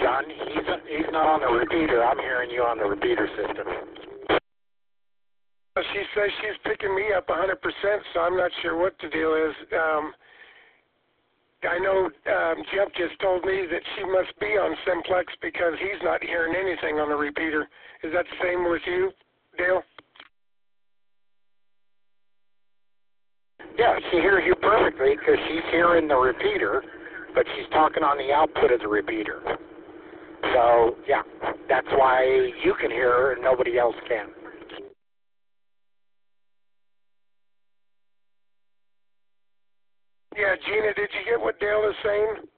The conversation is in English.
John. He's not on the repeater. I'm hearing you on the repeater system. She says she's picking me up 100%, so I'm not sure what the deal is. I know Jeff just told me that she must be on Simplex because he's not hearing anything on the repeater. Is that the same with you, Dale? Yeah, she hears you perfectly because she's hearing the repeater, but she's talking on the output of the repeater. So, yeah, that's why you can hear her and nobody else can. Yeah, Gina, did you get what Dale is saying?